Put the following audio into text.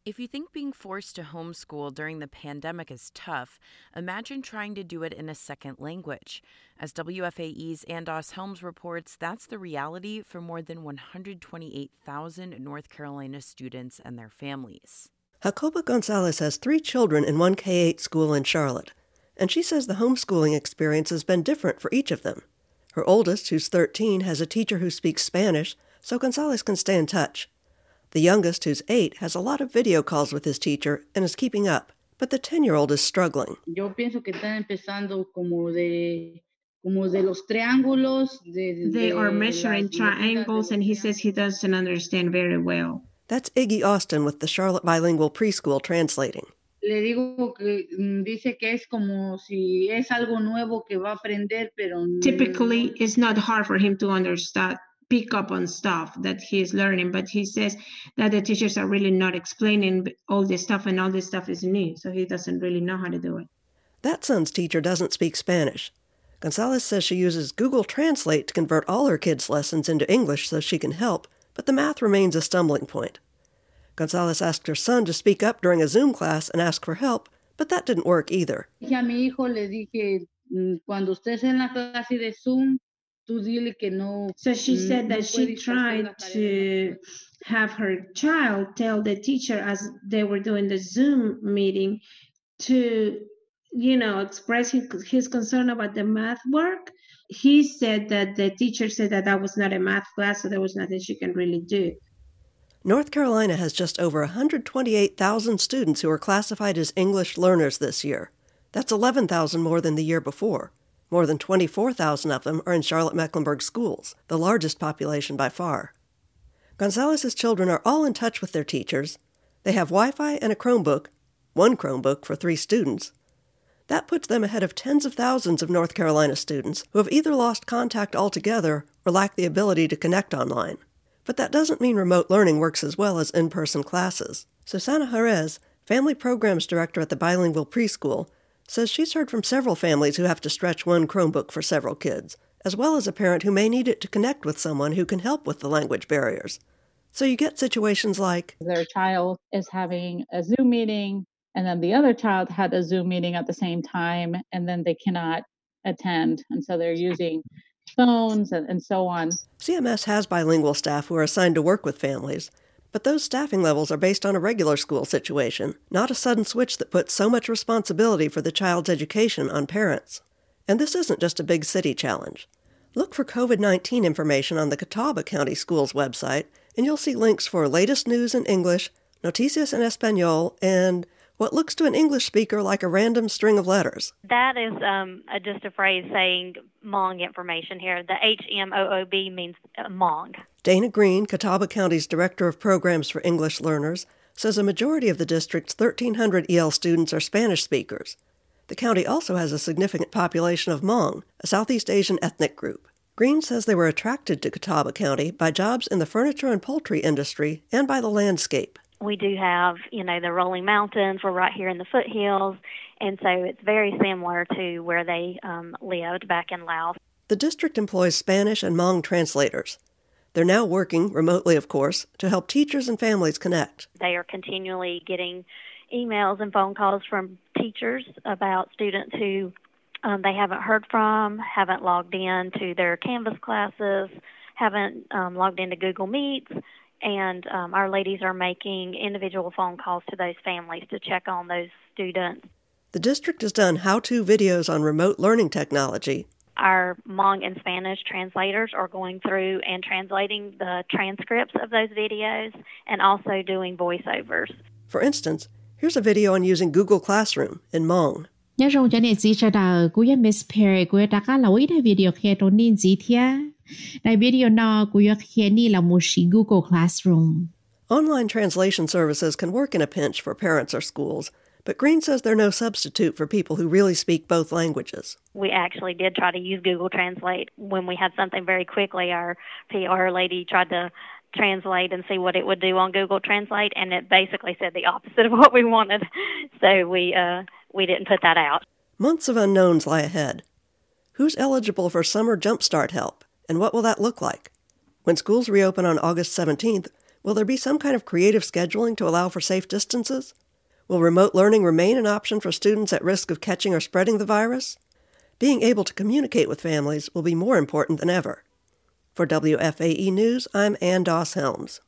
If you think being forced to homeschool during the pandemic is tough, imagine trying to do it in a second language. As WFAE's Andos Helms reports, that's the reality for more than 128,000 North Carolina students and their families. Jacoba Gonzalez has 3 children in one K-8 school in Charlotte, and she says the homeschooling experience has been different for each of them. Her oldest, who's 13, has a teacher who speaks Spanish, so Gonzalez can stay in touch. The youngest, who's 8, has a lot of video calls with his teacher and is keeping up, but the 10-year-old is struggling. Yo pienso que están empezando como de los triángulos. They are measuring triangles, and he says he doesn't understand very well. That's Iggy Austin with the Charlotte Bilingual Preschool translating. Le digo que dice que es como si es algo nuevo que va a aprender, pero typically it's not hard for him to understand, pick up on stuff that he's learning, but he says that the teachers are really not explaining all this stuff, and all this stuff is new, so he doesn't really know how to do it. That son's teacher doesn't speak Spanish. Gonzalez says she uses Google Translate to convert all her kids' lessons into English so she can help, but the math remains a stumbling point. Gonzalez asked her son to speak up during a Zoom class and ask for help, but that didn't work either. A mi hijo le dije, cuando estés en la clase de Zoom, tú dile que no. So she said that she tried to have her child tell the teacher as they were doing the Zoom meeting to, express his concern about the math work. He said that the teacher said that was not a math class, so there was nothing she can really do. North Carolina has just over 128,000 students who are classified as English learners this year. That's 11,000 more than the year before. More than 24,000 of them are in Charlotte-Mecklenburg schools, the largest population by far. Gonzalez's children are all in touch with their teachers. They have Wi-Fi and a Chromebook, one Chromebook for 3 students. That puts them ahead of tens of thousands of North Carolina students who have either lost contact altogether or lack the ability to connect online. But that doesn't mean remote learning works as well as in-person classes. Susana Jerez, Family Programs Director at the Bilingual Preschool, says she's heard from several families who have to stretch one Chromebook for several kids, as well as a parent who may need it to connect with someone who can help with the language barriers. So you get situations like their child is having a Zoom meeting, and then the other child had a Zoom meeting at the same time, and then they cannot attend, and so they're using phones and so on. CMS has bilingual staff who are assigned to work with families, but those staffing levels are based on a regular school situation, not a sudden switch that puts so much responsibility for the child's education on parents. And this isn't just a big city challenge. Look for COVID-19 information on the Catawba County Schools website, and you'll see links for latest news in English, noticias en español, and what looks to an English speaker like a random string of letters. That is just a phrase saying Hmong information here. The HMOOB means Hmong. Dana Green, Catawba County's Director of Programs for English Learners, says a majority of the district's 1,300 EL students are Spanish speakers. The county also has a significant population of Hmong, a Southeast Asian ethnic group. Green says they were attracted to Catawba County by jobs in the furniture and poultry industry and by the landscape. We do have, the rolling mountains. We're right here in the foothills, and so it's very similar to where they lived back in Laos. The district employs Spanish and Hmong translators. They're now working, remotely of course, to help teachers and families connect. They are continually getting emails and phone calls from teachers about students who they haven't heard from, haven't logged in to their Canvas classes, haven't logged into Google Meets. And our ladies are making individual phone calls to those families to check on those students. The district has done how-to videos on remote learning technology. Our Hmong and Spanish translators are going through and translating the transcripts of those videos and also doing voiceovers. For instance, here's a video on using Google Classroom in Hmong. Nhớ rằng cho nên chỉ cho đạo của Miss Perry của ta cả là ít video kia trong nên gì thia. Đại video nó của kia ni là một sĩ Google Classroom. Online translation services can work in a pinch for parents or schools, but Green says they're no substitute for people who really speak both languages. We actually did try to use Google Translate. When we had something very quickly, our PR lady tried to translate and see what it would do on Google Translate, and it basically said the opposite of what we wanted. So we didn't put that out. Months of unknowns lie ahead. Who's eligible for summer jumpstart help, and what will that look like? When schools reopen on August 17th, Will there be some kind of creative scheduling to allow for safe distances? Will remote learning remain an option for students at risk of catching or spreading the virus? Being able to communicate with families will be more important than ever. For WFAE News, I'm Ann Doss Helms.